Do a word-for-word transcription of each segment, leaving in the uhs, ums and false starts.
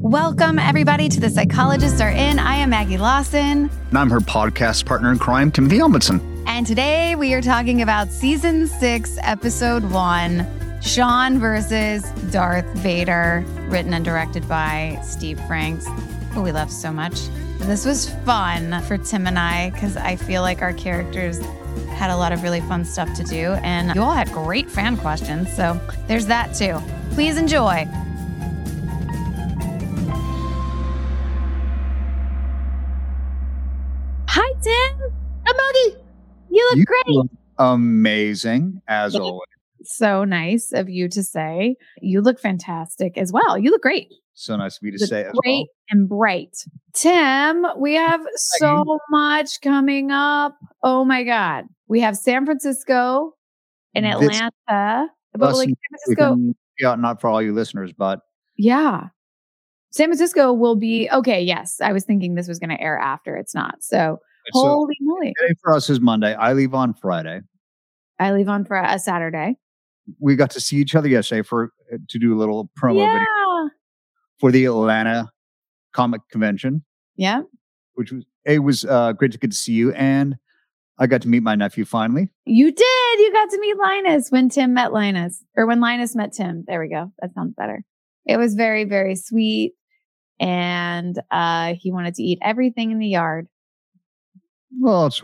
Welcome, everybody, to The Psychologists Are In. I am Maggie Lawson. And I'm her podcast partner in crime, Timothy Ombudsman. And today we are talking about Season six, Episode one, Sean versus Darth Vader, written and directed by Steve Franks, who we love so much. This was fun for Tim and I because I feel like our characters had a lot of really fun stuff to do, and you all had great fan questions, so there's that too. Please enjoy. Hi, Tim. Hi, Maggie. You look you great. Look amazing, as Yeah. always. So nice of you to say. You look fantastic as well. You look great. So nice of you to Look say as great well. and bright. Tim, we have so much coming up. Oh my God. We have San Francisco and This- Atlanta. But like San We Francisco, can- yeah, not for all you listeners, but yeah. San Francisco will be, okay, yes. I was thinking this was going to air after. It's not. So so holy moly. today for us is Monday. I leave on Friday. I leave on for a Saturday. We got to see each other yesterday for to do a little promo Yeah. video for the Atlanta Comic Convention, Yeah. which was it was uh, great to get to see you, and I got to meet my nephew finally. You did. You got to meet Linus when Tim met Linus, or when Linus met Tim. There we go. That sounds better. It was very, very sweet. And uh, he wanted to eat everything in the yard. Well, it's,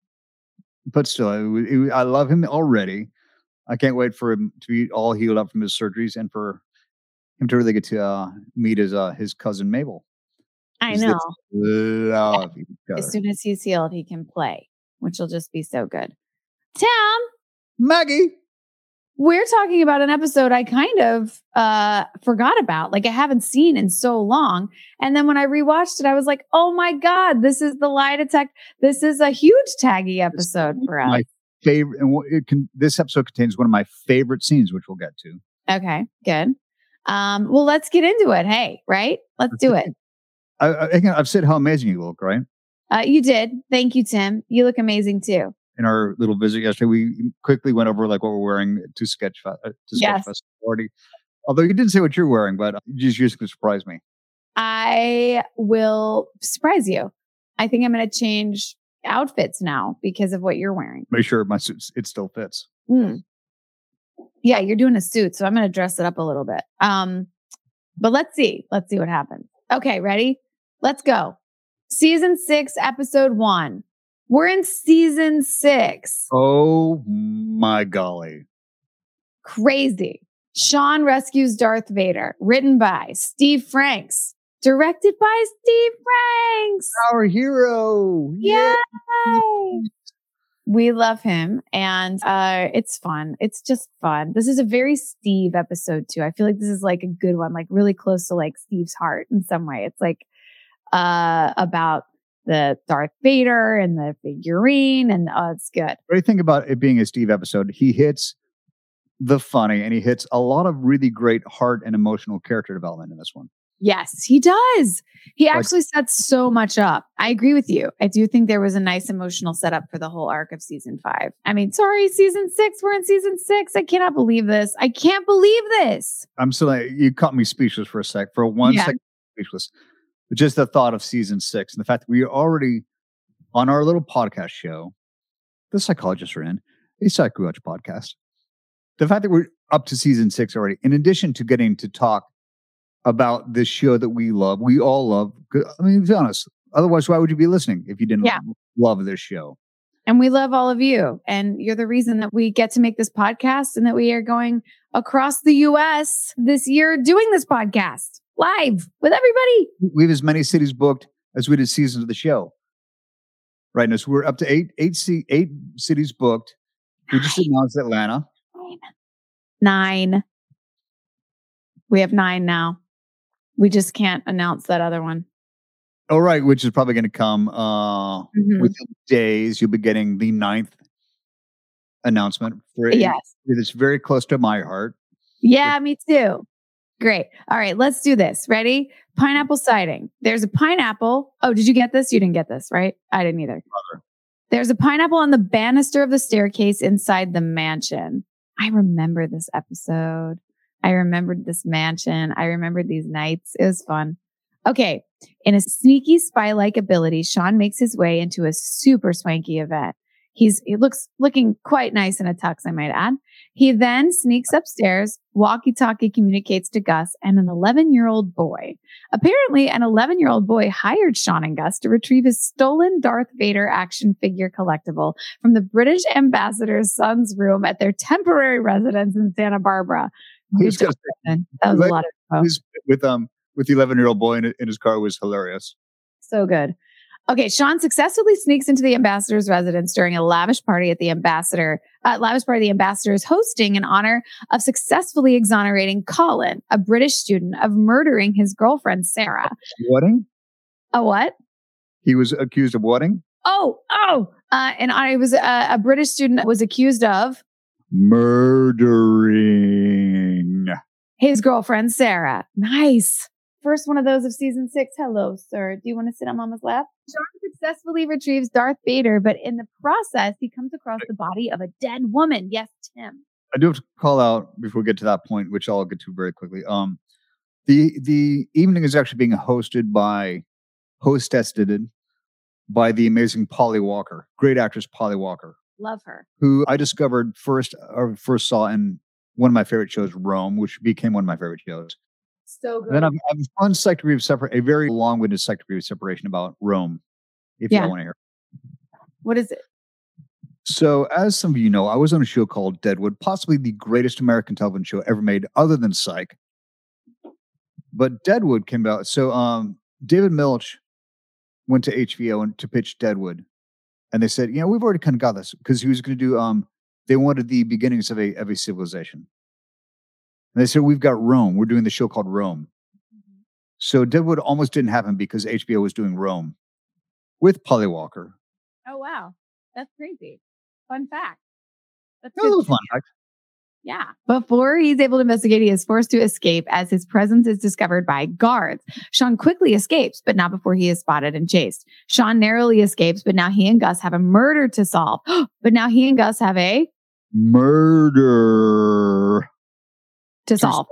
but still, it, it, I love him already. I can't wait for him to be all healed up from his surgeries and for him to really get to uh, meet his uh, his cousin Mabel. I 'Cause know. they love each other. As soon as he's healed, he can play, which will just be so good. Tim, Maggie, we're talking about an episode I kind of uh, forgot about. Like I haven't seen in so long. And then when I rewatched it, I was like, oh my God, this is the lie detector. This is a huge taggy episode for us. my favorite, and what it can. This episode contains one of my favorite scenes, which we'll get to. Okay, good. Um, well, let's get into it. Hey, right? Let's do it. I, I, again, I've said how amazing you look, right? Uh, you did. Thank you, Tim. You look amazing too. In our little visit yesterday, we quickly went over like what we're wearing to sketch uh, to sketch Yes. fest party. Although you didn't say what you're wearing, but you just used to surprise me. I will surprise you. I think I'm going to change outfits now because of what you're wearing. Make sure my suit it still fits. Hmm. Yeah, you're doing a suit, so I'm going to dress it up a little bit. Um, but let's see. Let's see what happens. Okay, ready? Let's go. Season six, episode one. We're in season six. Oh my golly! Crazy. Sean rescues Darth Vader. Written by Steve Franks. Directed by Steve Franks. Our hero! Yay! We love him, and uh, it's fun. It's just fun. This is a very Steve episode too. I feel like this is like a good one, like really close to like Steve's heart in some way. It's like uh, about the Darth Vader and the figurine, and oh, it's good. What do you think about it being a Steve episode? He hits the funny, and he hits a lot of really great heart and emotional character development in this one. Yes, he does. He Like- actually sets so much up. I agree with you. I do think there was a nice emotional setup for the whole arc of season five. I mean, sorry, season six. We're in season six. I cannot believe this. I can't believe this. I'm still like, you caught me speechless for a sec. For one Yeah. second, speechless. But just the thought of season six and the fact that we are already on our little podcast show, The Psychologists Are In, a Psycho Watch podcast. The fact that we're up to season six already, in addition to getting to talk about this show that we love, we all love. I mean, to be honest, otherwise, why would you be listening if you didn't Yeah. love this show? And we love all of you. And you're the reason that we get to make this podcast and that we are going across the U S this year doing this podcast live with everybody. We have as many cities booked as we did seasons of the show. Right now, so we're up to eight, eight, c- eight cities booked. We just announced Atlanta. Nine. We have nine now. We just can't announce that other one. All right, which is probably going to come uh, Mhm. within days. You'll be getting the ninth announcement for it. Yes. It's very close to my heart. Yeah, me too. Great. All right, let's do this. Ready? Pineapple sighting. There's a pineapple. Oh, did you get this? You didn't get this, right? I didn't either. Mother. There's a pineapple on the banister of the staircase inside the mansion. I remember this episode. I remembered this mansion. I remembered these nights. It was fun. Okay. In a sneaky spy-like ability, Sean makes his way into a super swanky event. He's he looks looking quite nice in a tux, I might add. He then sneaks upstairs, walkie-talkie communicates to Gus and an eleven-year-old boy. Apparently, an eleven-year-old boy hired Sean and Gus to retrieve his stolen Darth Vader action figure collectible from the British ambassador's son's room at their temporary residence in Santa Barbara. He's got That was a lot of info. with um with the eleven-year-old boy in, in his car was hilarious. So good. Okay, Sean successfully sneaks into the ambassador's residence during a lavish party at the ambassador. Uh, lavish party the ambassador is hosting in honor of successfully exonerating Colin, a British student, of murdering his girlfriend Sarah. Wedding? A what? He was accused of wedding? Oh, oh, uh, and I was uh, a British student that was accused of murdering his girlfriend Sarah. Nice. First one of those of season six. Hello, sir. Do you want to sit on Mama's lap? Sean successfully retrieves Darth Vader, but in the process, he comes across the body of a dead woman. Yes, Tim. I do have to call out before we get to that point, which I'll get to very quickly. Um, the the evening is actually being hosted by hostessed by the amazing Polly Walker, great actress Polly Walker. Love her. Who I discovered first or first saw in one of my favorite shows, Rome, which became one of my favorite shows. So good. And then I've, I've a fun psych review separate, a very long-winded psych review separation about Rome, if yeah. you want to hear. What is it? So, as some of you know, I was on a show called Deadwood, possibly the greatest American television show ever made, other than Psych. But Deadwood came out. So, um, David Milch went to H B O and to pitch Deadwood, and they said, "You know, we've already kind of got this," because he was going to do. Um, they wanted the beginnings of a of a civilization. And they said, "We've got Rome. We're doing the show called Rome." Mm-hmm. So Deadwood almost didn't happen because H B O was doing Rome with Polly Walker. Oh, wow. That's crazy. Fun fact. That's a little fun fact. Yeah. Before he's able to investigate, he is forced to escape as his presence is discovered by guards. Sean quickly escapes, but not before he is spotted and chased. Sean narrowly escapes, but now he and Gus have a murder to solve. But now he and Gus have a murder to solve.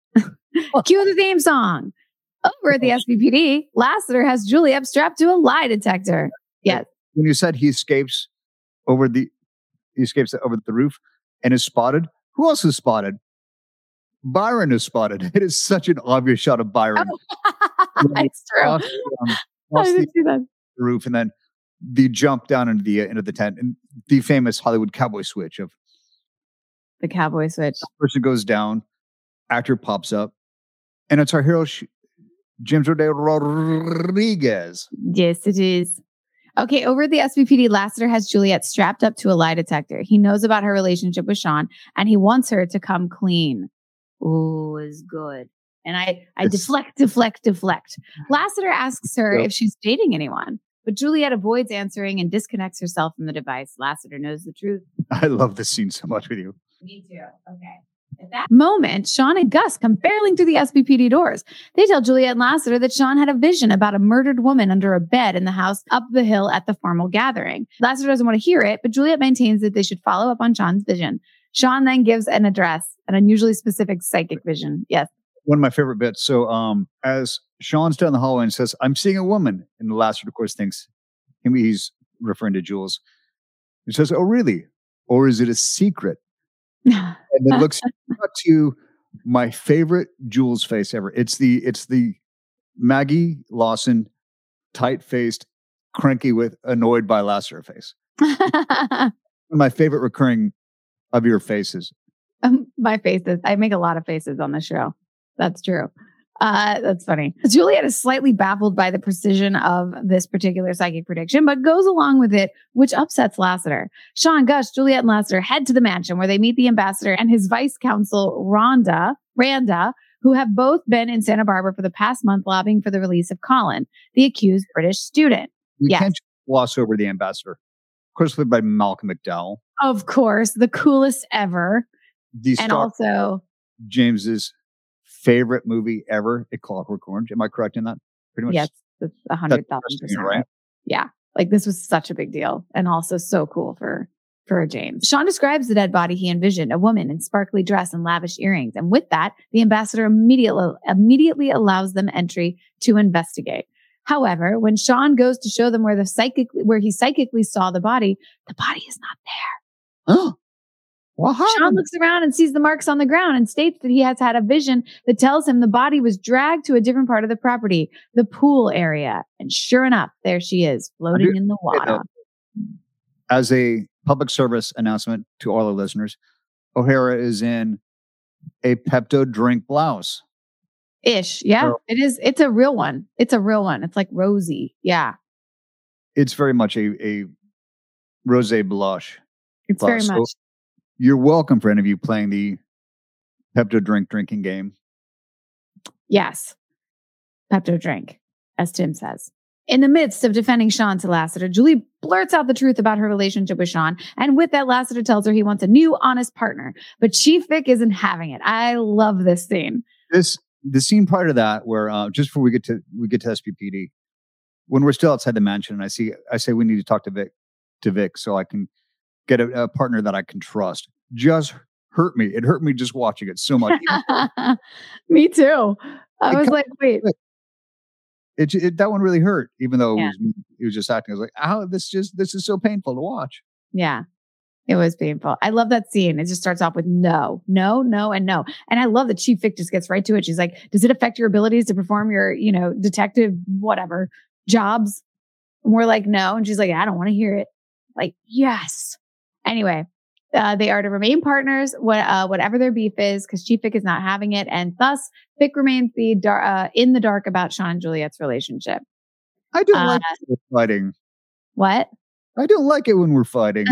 Cue the theme song. Over at the S V P D, Lassiter has Juliet strapped to a lie detector. Yes. When you said he escapes over the, he escapes over the roof and is spotted. Who else is spotted? Byron is spotted. It is such an obvious shot of Byron. Oh, it's true. Across, um, across I didn't the, see that. The roof, and then the jump down into the uh, into the tent, and the famous Hollywood cowboy switch of the cowboy switch. Person goes down, actor pops up, and it's our hero, James Rodeo Rodriguez. Yes, it is. Okay, over at the S V P D, Lassiter has Juliet strapped up to a lie detector. He knows about her relationship with Sean, and he wants her to come clean. Ooh, is good. And I, I deflect, deflect, deflect. Lassiter asks her if she's dating anyone, but Juliet avoids answering and disconnects herself from the device. Lassiter knows the truth. I love this scene so much with you. Me too. Okay. At that moment, Sean and Gus come barreling through the S V P D doors. They tell Juliet and Lassiter that Sean had a vision about a murdered woman under a bed in the house up the hill at the formal gathering. Lassiter doesn't want to hear it, but Juliet maintains that they should follow up on Sean's vision. Sean then gives an address, an unusually specific psychic vision. Yes. One of my favorite bits. So um, as Sean's down the hallway and says, "I'm seeing a woman," and Lassiter, of course, thinks he's referring to Jules. He says, "Oh, really? Or is it a secret?" And then looks to my favorite Jules face ever. It's the it's the Maggie Lawson, tight-faced, cranky with annoyed by Lassiter face. One of my favorite recurring of your faces. Um, my faces. I make a lot of faces on the show. That's true. Uh, that's funny. Juliet is slightly baffled by the precision of this particular psychic prediction, but goes along with it, which upsets Lassiter. Sean, Gus, Juliet, and Lassiter head to the mansion where they meet the ambassador and his vice counsel, Rhonda, Randa, who have both been in Santa Barbara for the past month lobbying for the release of Colin, the accused British student. We yes. can't gloss over the ambassador. Of course, played by Malcolm McDowell. Of course, the coolest ever. The and also James's favorite movie ever, A Clockwork Orange. Am I correct in that? Pretty much. Yes, it's a hundred thousand percent right. Yeah, like this was such a big deal, and also so cool for for James. Sean describes the dead body he envisioned, a woman in sparkly dress and lavish earrings. And with that, the ambassador immediately, immediately allows them entry to investigate. However, when Sean goes to show them where the psychic, where he psychically saw the body, the body is not there. Oh, what happened? Sean looks around and sees the marks on the ground and states that he has had a vision that tells him the body was dragged to a different part of the property, the pool area. And sure enough, there she is, floating in the water. As a public service announcement to all the listeners, O'Hara is in a Pepto drink blouse. Ish. Yeah, so, it is. It's a real one. It's a real one. It's like rosy. Yeah. It's very much a, a rosé blush. It's blouse. very much. So you're welcome for any of you playing the Pepto drink drinking game. Yes. Pepto drink, as Tim says. In the midst of defending Sean to Lassiter, Julie blurts out the truth about her relationship with Sean. And with that, Lassiter tells her he wants a new, honest partner. But Chief Vic isn't having it. I love this scene. This the scene prior to that, where uh, just before we get to we get to S P P D, when we're still outside the mansion, and I see I say we need to talk to Vic to Vic so I can get a, a partner that I can trust. Just hurt me. It hurt me just watching it so much. Me too. I was like, wait. It, it that one really hurt, even though yeah. it, was, it was just acting. I was like, "Oh, this just this is so painful to watch." Yeah, it was painful. I love that scene. It just starts off with no, no, no, and no. And I love that Chief Vic just gets right to it. She's like, "Does it affect your abilities to perform your, you know, detective whatever jobs?" And we're like, "No," and she's like, "I don't want to hear it." Like, yes. Anyway. Uh, they are to remain partners, what, uh, whatever their beef is, because Chief Vic is not having it, and thus Vic remains the dar- uh, in the dark about Sean and Juliet's relationship. I don't uh, like it when we're fighting. What? I don't like it when we're fighting.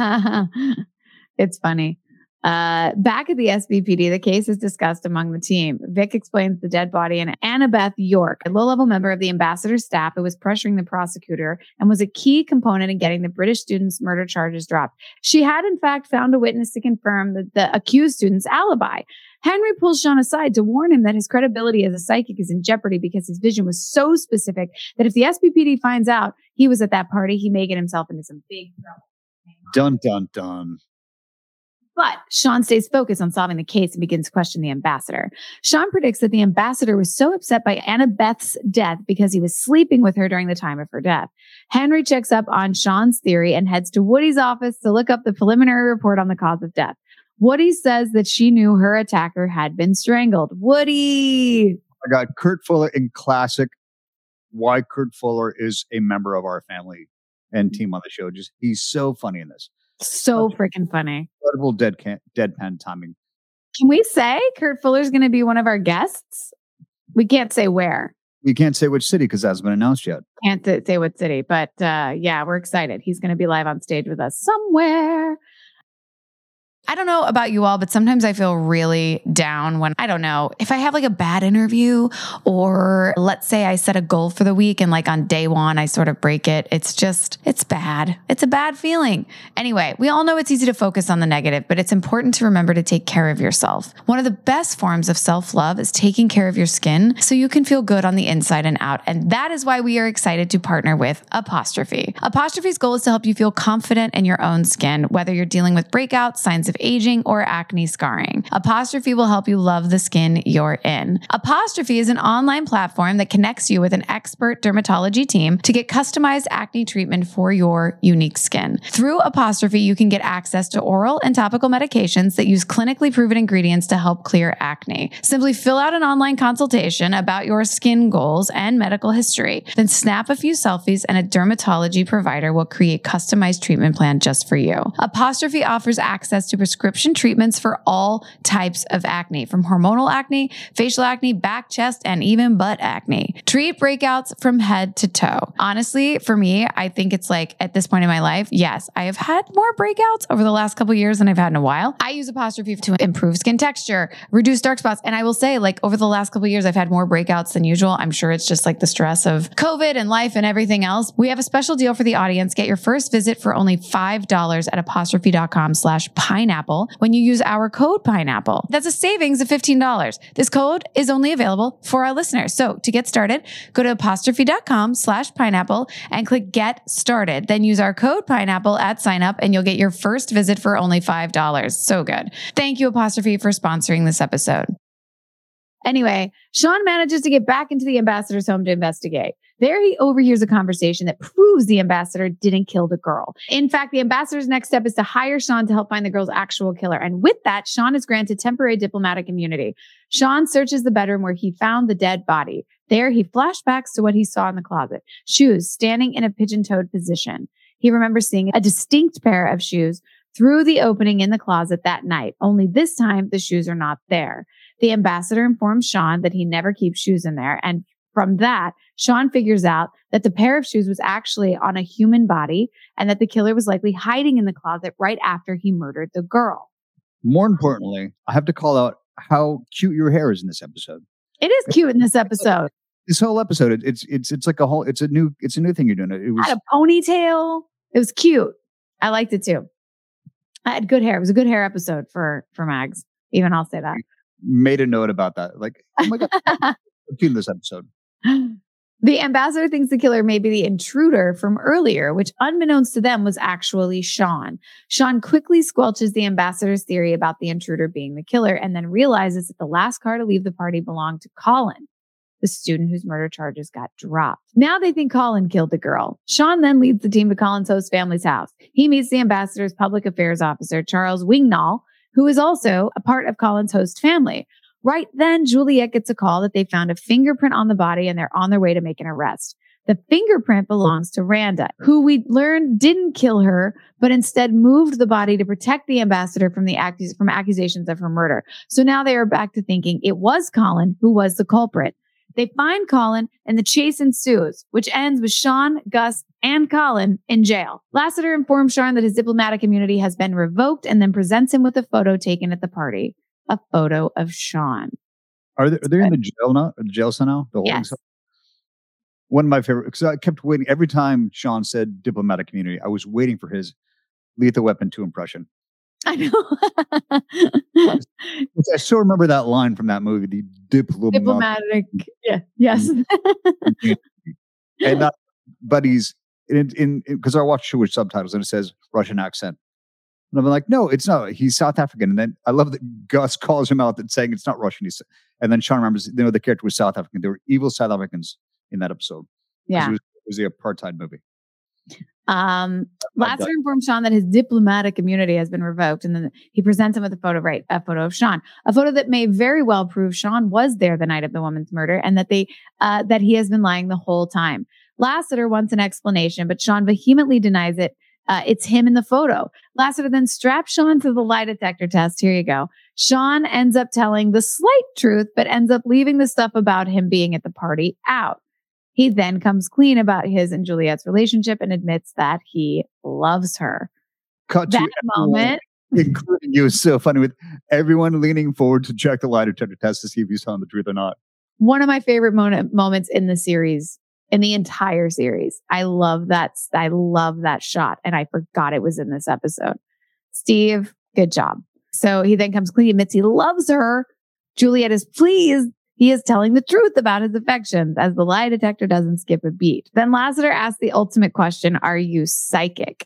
It's funny. Uh, back at the S B P D, the case is discussed among the team. Vic explains the dead body, and Annabeth York, a low-level member of the ambassador's staff who was pressuring the prosecutor and was a key component in getting the British student's murder charges dropped. She had, in fact, found a witness to confirm that the accused student's alibi. Henry pulls Sean aside to warn him that his credibility as a psychic is in jeopardy because his vision was so specific that if the S B P D finds out he was at that party, he may get himself into some big trouble. Dun, dun, dun. But Sean stays focused on solving the case and begins to question the ambassador. Sean predicts that the ambassador was so upset by Annabeth's death because he was sleeping with her during the time of her death. Henry checks up on Sean's theory and heads to Woody's office to look up the preliminary report on the cause of death. Woody says that she knew her attacker had been strangled. Woody! I got Kurt Fuller in classic. Why Kurt Fuller is a member of our family and team on the show. Just he's so funny in this. So freaking funny. Incredible dead can, deadpan timing. Can we say Kurt Fuller's going to be one of our guests? We can't say where. You can't say which city because that hasn't been announced yet. Can't say what city, but uh, yeah, we're excited. He's going to be live on stage with us somewhere. I don't know about you all, but sometimes I feel really down when, I don't know, if I have like a bad interview, or let's say I set a goal for the week and like on day one, I sort of break it. It's just, it's bad. It's a bad feeling. Anyway, we all know it's easy to focus on the negative, but it's important to remember to take care of yourself. One of the best forms of self-love is taking care of your skin so you can feel good on the inside and out. And that is why we are excited to partner with Apostrophe. Apostrophe's goal is to help you feel confident in your own skin, whether you're dealing with breakouts, signs of aging, or acne scarring. Apostrophe will help you love the skin you're in. Apostrophe is an online platform that connects you with an expert dermatology team to get customized acne treatment for your unique skin. Through Apostrophe, you can get access to oral and topical medications that use clinically proven ingredients to help clear acne. Simply fill out an online consultation about your skin goals and medical history. Then snap a few selfies and a dermatology provider will create customized treatment plan just for you. Apostrophe offers access to prescription treatments for all types of acne, from hormonal acne, facial acne, back, chest, and even butt acne. Treat breakouts from head to toe. Honestly, for me, I think it's like at this point in my life, yes, I have had more breakouts over the last couple of years than I've had in a while. I use Apostrophe to improve skin texture, reduce dark spots. And I will say, like, over the last couple of years, I've had more breakouts than usual. I'm sure it's just like the stress of COVID and life and everything else. We have a special deal for the audience. Get your first visit for only five dollars at apostrophe.com slash pineapple. pineapple when you use our code pineapple. That's a savings of fifteen dollars. This code is only available for our listeners. So to get started, go to apostrophe.com slash pineapple and click get started. Then use our code pineapple at sign up and you'll get your first visit for only five dollars. So good. Thank you, Apostrophe, for sponsoring this episode. Anyway, Sean manages to get back into the ambassador's home to investigate. There he overhears a conversation that proves the ambassador didn't kill the girl. In fact, the ambassador's next step is to hire Sean to help find the girl's actual killer. And with that, Sean is granted temporary diplomatic immunity. Sean searches the bedroom where he found the dead body. There, he flashbacks to what he saw in the closet. Shoes standing in a pigeon-toed position. He remembers seeing a distinct pair of shoes through the opening in the closet that night. Only this time, the shoes are not there. The ambassador informs Sean that he never keeps shoes in there. And from that, Sean figures out that the pair of shoes was actually on a human body and that the killer was likely hiding in the closet right after he murdered the girl. More importantly, I have to call out how cute your hair is in this episode. It is cute in this episode. This whole episode, it, it's it's it's like a whole it's a new it's a new thing you're doing. It was I had a ponytail. It was cute. I liked it too. I had good hair. It was a good hair episode for for Mags. Even I'll say that. Made a note about that. Like, oh my God, I'm cute in this episode. The ambassador thinks the killer may be the intruder from earlier, which unbeknownst to them was actually Sean. Sean quickly squelches the ambassador's theory about the intruder being the killer and then realizes that the last car to leave the party belonged to Colin, the student whose murder charges got dropped. Now they think Colin killed the girl. Sean then leads the team to Colin's host family's house. He meets the ambassador's public affairs officer, Charles Wingnall, who is also a part of Colin's host family. Right then, Juliet gets a call that they found a fingerprint on the body and they're on their way to make an arrest. The fingerprint belongs to Randa, who we learned didn't kill her, but instead moved the body to protect the ambassador from the accus- from accusations of her murder. So now they are back to thinking it was Colin who was the culprit. They find Colin and the chase ensues, which ends with Sean, Gus, and Colin in jail. Lassiter informs Sean that his diplomatic immunity has been revoked and then presents him with a photo taken at the party. A photo of Sean. Are they, are they in the jail now? Jail cell now? The holding Yes. cell? One of my favorite, because I kept waiting. Every time Sean said diplomatic immunity, I was waiting for his Lethal Weapon two impression. I know. I still remember that line from that movie, the diplomatic. Diplomatic. Yeah. Yes. And that, but he's in, in, because I watched Jewish subtitles and it says Russian accent. And I'm like, no, it's not. He's South African. And then I love that Gus calls him out and saying it's not Russian. He's, and then Sean remembers, you know, the character was South African. There were evil South Africans in that episode. Yeah. It was, it was the apartheid movie. Um, Lassiter informs Sean that his diplomatic immunity has been revoked, and then he presents him with a photo, right? A photo of Sean, a photo that may very well prove Sean was there the night of the woman's murder, and that they uh, that he has been lying the whole time. Lassiter wants an explanation, but Sean vehemently denies it. Uh, it's him in the photo. Lassiter then straps Sean to the lie detector test. Here you go. Sean ends up telling the slight truth, but ends up leaving the stuff about him being at the party out. He then comes clean about his and Juliet's relationship and admits that he loves her. Cut that to everyone, moment, including you, is so funny with everyone leaning forward to check the lie detector test to see if he's telling the truth or not. One of my favorite mo- moments in the series, in the entire series. I love that. I love that shot, and I forgot it was in this episode. Steve, good job. So he then comes clean, admits he loves her. Juliet is pleased. He is telling the truth about his affections, as the lie detector doesn't skip a beat. Then Lassiter asks the ultimate question, are you psychic?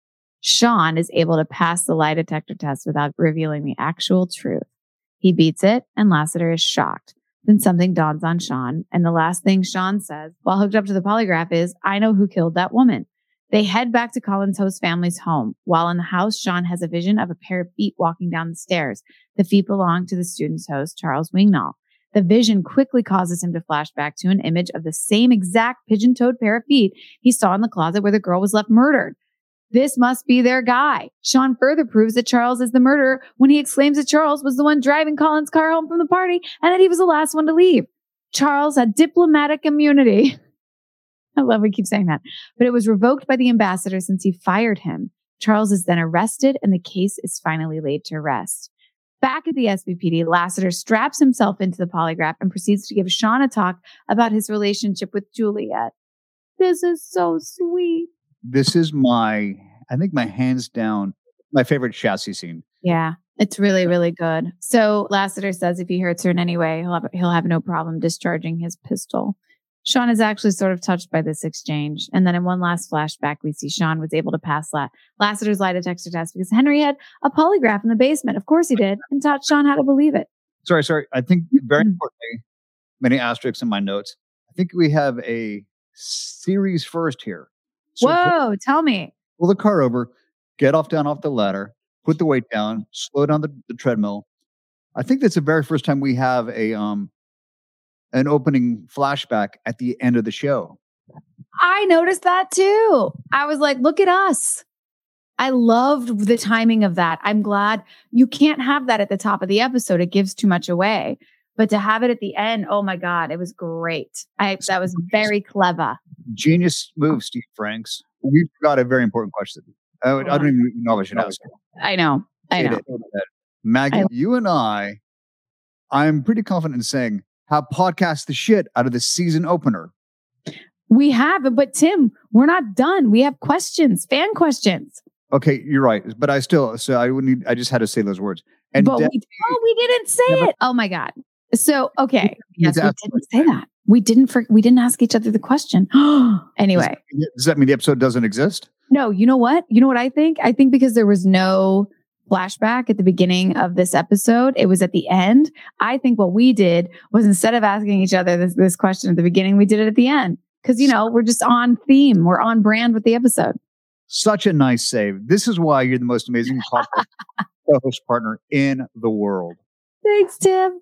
Sean is able to pass the lie detector test without revealing the actual truth. He beats it, and Lassiter is shocked. Then something dawns on Sean, and the last thing Sean says while hooked up to the polygraph is, I know who killed that woman. They head back to Colin's host family's home. While in the house, Sean has a vision of a pair of feet walking down the stairs. The feet belong to the student's host, Charles Wingnall. The vision quickly causes him to flash back to an image of the same exact pigeon-toed pair of feet he saw in the closet where the girl was left murdered. This must be their guy. Sean further proves that Charles is the murderer when he exclaims that Charles was the one driving Colin's car home from the party and that he was the last one to leave. Charles had diplomatic immunity. I love we keep saying that. But it was revoked by the ambassador since he fired him. Charles is then arrested and the case is finally laid to rest. Back at the S V P D, Lassiter straps himself into the polygraph and proceeds to give Sean a talk about his relationship with Juliet. This is so sweet. This is my, I think my hands down, my favorite chassis scene. Yeah, it's really, really good. So Lassiter says if he hurts her in any way, he'll have, he'll have no problem discharging his pistol. Sean is actually sort of touched by this exchange. And then in one last flashback, we see Sean was able to pass La- Lassiter's lie detector test because Henry had a polygraph in the basement. Of course he did. And taught Sean how to believe it. Sorry, sorry. I think very importantly, many asterisks in my notes. I think we have a series first here. So Whoa, pull, tell me. Pull the car over, get off down off the ladder, put the weight down, slow down the, the treadmill. I think that's the very first time we have a um an opening flashback at the end of the show. I noticed that too. I was like, look at us. I loved the timing of that. I'm glad you can't have that at the top of the episode. It gives too much away. But to have it at the end, oh my God, it was great. I that was very clever. Genius move, Steve Franks. We forgot a very important question. I, I don't even know if I should ask it. I know. I know. Maggie, I, you and I, I'm pretty confident in saying, have podcast the shit out of the season opener. We have, but Tim, we're not done. We have questions, fan questions. Okay, you're right. But I still, so I wouldn't, I just had to say those words. And but De- we, oh, we didn't say never, it. Oh my God. So, okay. Yes, we didn't me. say that. We didn't, for, we didn't ask each other the question. Anyway. Does, does that mean the episode doesn't exist? No, you know what? You know what I think? I think because there was no flashback at the beginning of this episode, it was at the end. I think what we did was instead of asking each other this, this question at the beginning, we did it at the end. Because, you know, we're just on theme. We're on brand with the episode. Such a nice save. This is why you're the most amazing co-host partner in the world. Thanks, Tim.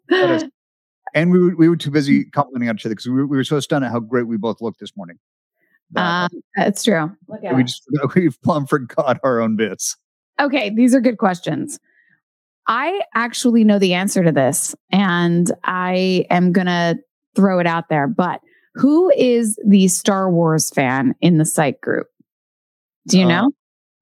And we were, we were too busy complimenting each other because we were, we were so stunned at how great we both looked this morning. Um, that's true. Look at we it. just we plumb forgot our own bits. Okay, these are good questions. I actually know the answer to this, and I am going to throw it out there. But who is the Star Wars fan in the psych group? Do you uh, know?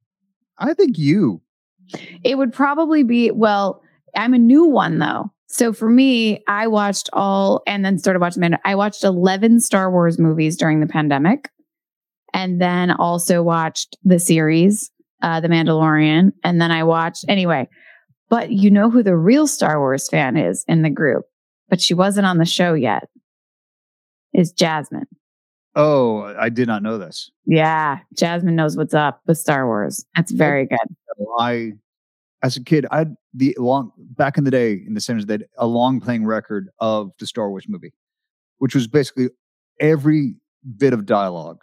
I think you. It would probably be, well, I'm a new one, though. So for me, I watched all, and then started watching, I watched eleven Star Wars movies during the pandemic. And then also watched the series, uh, The Mandalorian. And then I watched, anyway. But you know who the real Star Wars fan is in the group, but she wasn't on the show yet, is Jasmine. Oh, I did not know this. Yeah, Jasmine knows what's up with Star Wars. That's very good. I, as a kid, I had the long, back in the day, in the seventies, they had a long playing record of the Star Wars movie, which was basically every bit of dialogue.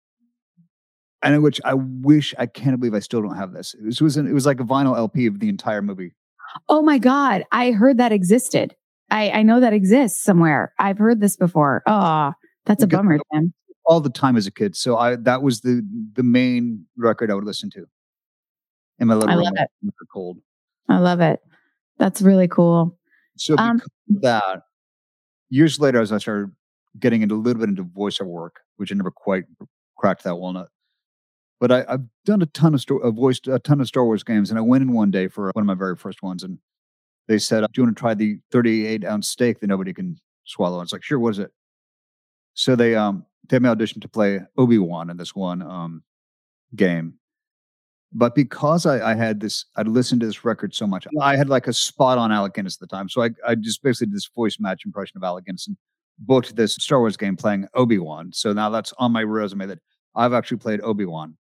And in which I wish, I can't believe I still don't have this. It was, it was, an, it was like a vinyl L P of the entire movie. Oh my God. I heard that existed. I, I know that exists somewhere. I've heard this before. Oh, that's a bummer, Tim. All the time as a kid. So I that was the the main record I would listen to. In my little I room love it. Cold. I love it. That's really cool. So because um, of that, years later, as I started getting into a little bit into voiceover work, which I never quite cracked that walnut. But I, I've done a ton of sto- uh, voiced a ton of Star Wars games, and I went in one day for one of my very first ones, and they said, "Do you want to try the thirty-eight ounce steak that nobody can swallow?" And it's like, "Sure, what is it?" So they um they had me audition to play Obi-Wan in this one um game, but because I, I had this, I'd listened to this record so much, I had like a spot on Alec Guinness at the time, so I I just basically did this voice match impression of Alec Guinness and booked this Star Wars game playing Obi-Wan. So now that's on my resume that I've actually played Obi-Wan.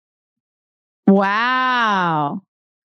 Wow.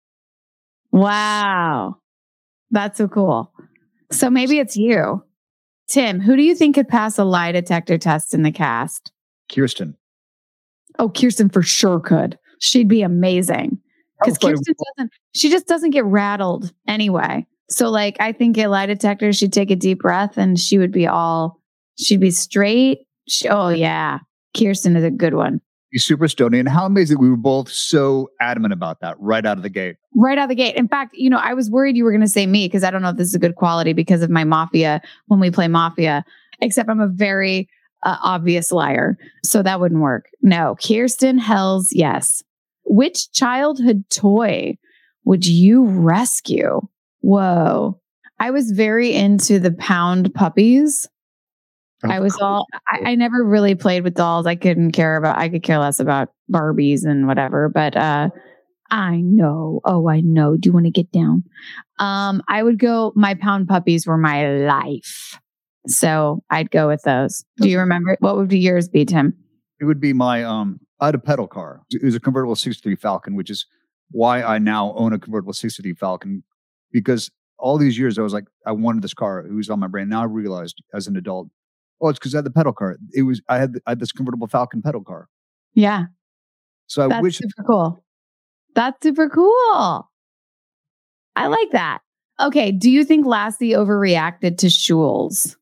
Wow. That's so cool. So maybe it's you. Tim, who do you think could pass a lie detector test in the cast? Kirsten. Oh, Kirsten for sure could. She'd be amazing. Because Kirsten doesn't, she just doesn't get rattled anyway. So like, I think at lie detector, she'd take a deep breath and she would be all, she'd be straight. She, oh yeah. Kirsten is a good one. Super stony, and how amazing we were both so adamant about that right out of the gate. Right out of the gate. In fact, you know, I was worried you were going to say me because I don't know if this is a good quality because of my Mafia when we play Mafia, except I'm a very uh, obvious liar. So that wouldn't work. No, Kirsten, hells yes. Which childhood toy would you rescue? Whoa. I was very into the Pound puppies. I was all, I, I never really played with dolls. I couldn't care about, I could care less about Barbies and whatever. But uh, I know. Oh, I know. Do you want to get down? Um, I would go, my pound puppies were my life. So I'd go with those. Do you remember? What would be yours be, Tim? It would be my, um, I had a pedal car. It was a convertible sixty-three Falcon, which is why I now own a convertible sixty-three Falcon, because all these years I was like, I wanted this car. It was on my brain. Now I realized as an adult, oh, it's because I had the pedal car. It was, I had, I had this convertible Falcon pedal car. Yeah. So I That's wish. super cool. That's super cool. I like that. Okay. Do you think Lassie overreacted to Schul's?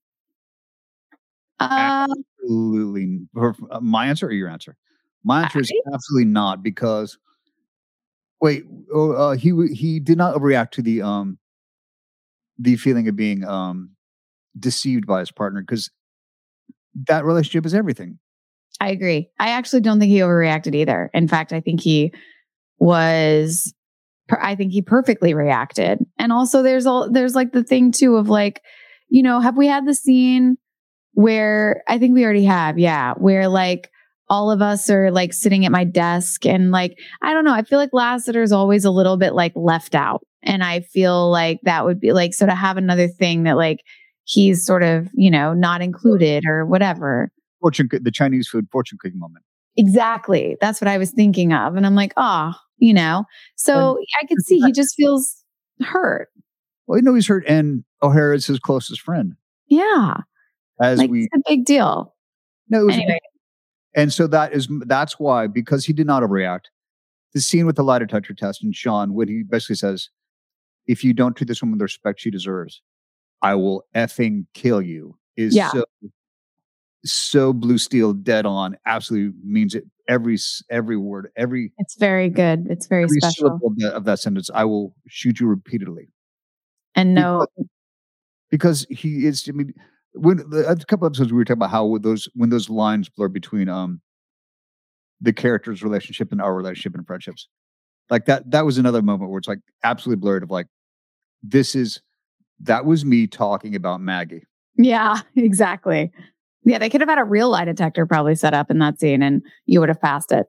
Uh, absolutely. My answer or your answer? My answer is absolutely not, because wait, uh, he he did not overreact to the um the feeling of being um deceived by his partner, because that relationship is everything. I agree. I actually don't think he overreacted either. In fact, I think he was. I think he perfectly reacted. And also, there's all there's like the thing too of like, you know, have we had the scene where I think we already have, yeah, where like all of us are like sitting at my desk and like, I don't know, I feel like Lassiter is always a little bit like left out. And I feel like that would be like, so to have another thing that like he's sort of, you know, not included or whatever. Fortune, the Chinese food fortune cookie moment. Exactly. That's what I was thinking of. And I'm like, oh, you know, so and I could see he just feels hurt. Well, you know, he's hurt, and O'Hara is his closest friend. Yeah. As like, we, it's a big deal. No, it was anyway. And so that is, that's why, because he did not overreact. The scene with the lie detector test and Sean, when he basically says, if you don't treat this woman with the respect she deserves, I will effing kill you, is yeah. so, so blue steel, dead on, absolutely means it. Every, every word, every. It's very good. It's very every special. Syllable of, that, of that sentence, I will shoot you repeatedly. And no. Because, because he is, I mean, when a couple episodes we were talking about how those when those lines blur between um the characters' relationship and our relationship and friendships, like that that was another moment where it's like absolutely blurred of like, this is that was me talking about Maggie. Yeah, exactly. Yeah, they could have had a real lie detector probably set up in that scene and you would have passed it.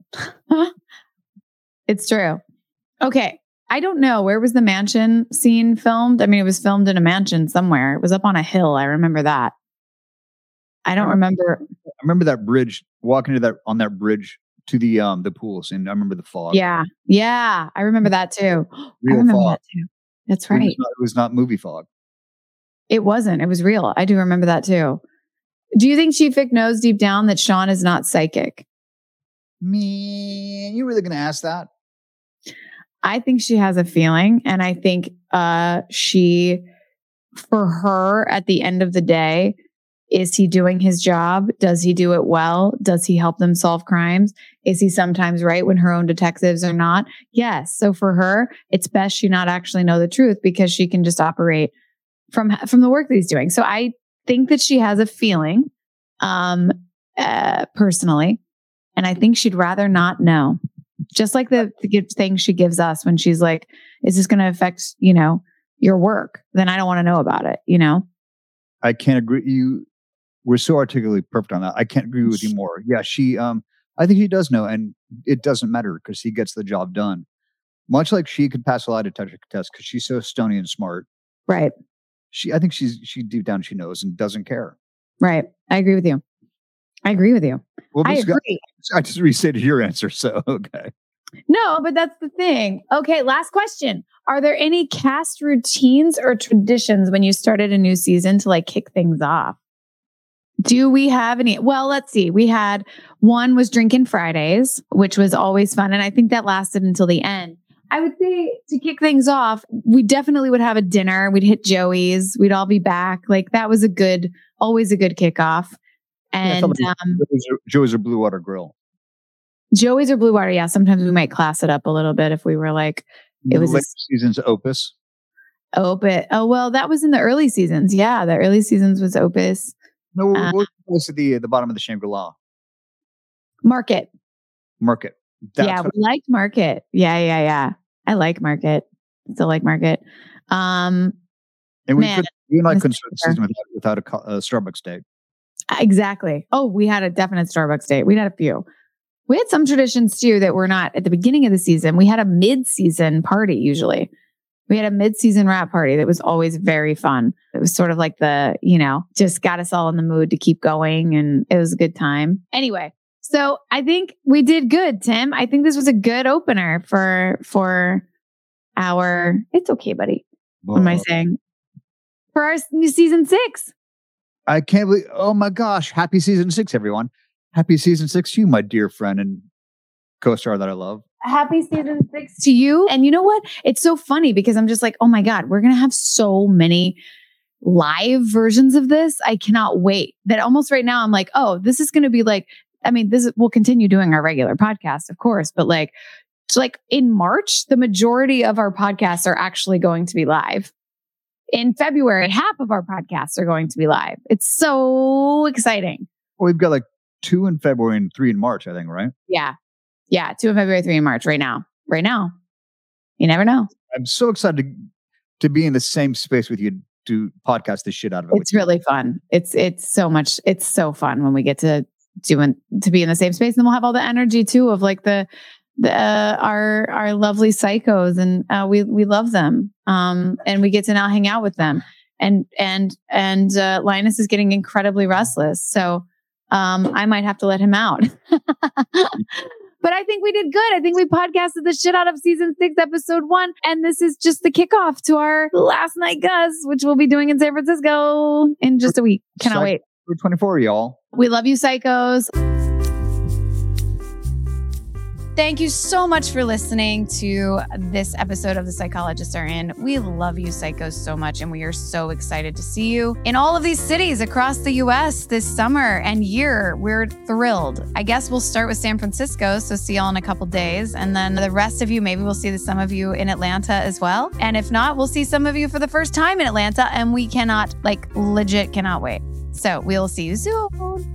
It's true. Okay. I don't know. Where was the mansion scene filmed? I mean, it was filmed in a mansion somewhere. It was up on a hill. I remember that. I don't I remember. I remember that bridge, walking to that on that bridge to the um the pools, and I remember the fog. Yeah. Yeah. I remember that too. Real I remember fog. that too. That's right. It was, not, it was not movie fog. It wasn't. It was real. I do remember that too. Do you think Chief Vic knows deep down that Sean is not psychic? Man, you really gonna ask that? I think she has a feeling, and I think uh, she, for her, at the end of the day, is he doing his job? Does he do it well? Does he help them solve crimes? Is he sometimes right when her own detectives are not? Yes. So for her, it's best she not actually know the truth because she can just operate from from the work that he's doing. So I think that she has a feeling, um, uh, personally, and I think she'd rather not know. Just like the, the thing she gives us when she's like, is this going to affect, you know, your work? Then I don't want to know about it, you know? I can't agree. You we're so articulately perfect on that. I can't agree with you more. Yeah, she, um, I think she does know, and it doesn't matter because he gets the job done. Much like she could pass a lie detector test because she's so stony and smart. Right. She, I think she's, she deep down, she knows and doesn't care. Right. I agree with you. I agree with you. Well, I agree. I just restated your answer. So, okay. No, but that's the thing. Okay. Last question. Are there any cast routines or traditions when you started a new season to like kick things off? Do we have any? Well, let's see. We had one was Drinking Fridays, which was always fun. And I think that lasted until the end. I would say to kick things off, we definitely would have a dinner. We'd hit Joey's. We'd all be back. Like that was a good, always a good kickoff. And yeah, um, Joey's, or, Joey's or Blue Water Grill. Joey's or Blue Water, yeah. Sometimes we might class it up a little bit if we were like, it was a season's Opus. Opus. Oh well, that was in the early seasons. Yeah, the early seasons was Opus. No, uh, what was the the bottom of the Shangri-La? Market. Market. That's yeah, we I- liked Market. Yeah, yeah, yeah. I like Market. Still like Market. Um, and we man, could, you and I couldn't start the season without, without a, a Starbucks date. Exactly. Oh, we had a definite Starbucks date. We had a few. We had some traditions too that were not at the beginning of the season. We had a mid-season party usually. We had a mid-season wrap party that was always very fun. It was sort of like the, you know, just got us all in the mood to keep going, and it was a good time. Anyway, so I think we did good, Tim. I think this was a good opener for for our. It's okay, buddy. What am I saying? For our new season six. I can't believe. Oh my gosh! Happy season six, everyone. Happy season six to you, my dear friend and co-star that I love. Happy season six to you. And you know what? It's so funny because I'm just like, oh my God, we're going to have so many live versions of this. I cannot wait. That almost right now I'm like, oh, this is going to be like, I mean, this is, we'll continue doing our regular podcast, of course, but like, so like in March, the majority of our podcasts are actually going to be live. In February, half of our podcasts are going to be live. It's so exciting. Well, we've got like two in February and three in March, I think, right? Yeah. Yeah. Two in February, three in March right now. Right now. You never know. I'm so excited to, to be in the same space with you to podcast this shit out of it. It's really fun. It's, it's so much. It's so fun when we get to do and to be in the same space. And we'll have all the energy too of like the, the, uh, our, our lovely psychos, and uh, we, we love them. Um, and we get to now hang out with them, and, and, and, uh, Linus is getting incredibly restless. So, um, I might have to let him out, but I think we did good. I think we podcasted the shit out of season six, episode one. And this is just the kickoff to our last night Gus, which we'll be doing in San Francisco in just a week. Cannot Psych- wait. We're twenty-four, y'all. We love you, psychos. Thank you so much for listening to this episode of The Psychologists Are In. We love you, psychos, so much, and we are so excited to see you in all of these cities across the U S this summer and year. We're thrilled. I guess we'll start with San Francisco, so see y'all in a couple days, and then the rest of you, maybe we'll see some of you in Atlanta as well. And if not, we'll see some of you for the first time in Atlanta, and we cannot, like, legit cannot wait. So we'll see you soon.